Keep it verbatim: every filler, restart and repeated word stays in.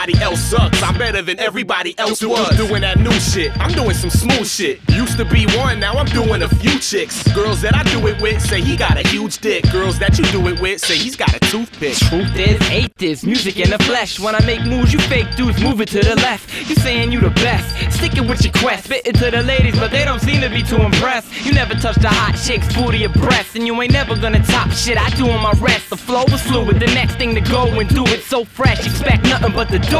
else sucks. I'm better than everybody else was. Doing that new shit, I'm doing some smooth shit. Used to be one, now I'm doing a few chicks. Girls that I do it with say he got a huge dick. Girls that you do it with say he's got a toothpick. Truth is, hate this, music in the flesh. When I make moves, you fake dudes move it to the left. You saying you the best, sticking with your quest. Spitting to the ladies, but they don't seem to be too impressed. You never touch the hot chicks, booty or breasts, and you ain't never gonna top shit I do on my rest. The flow was fluid, the next thing to go and do it so fresh. Expect nothing but the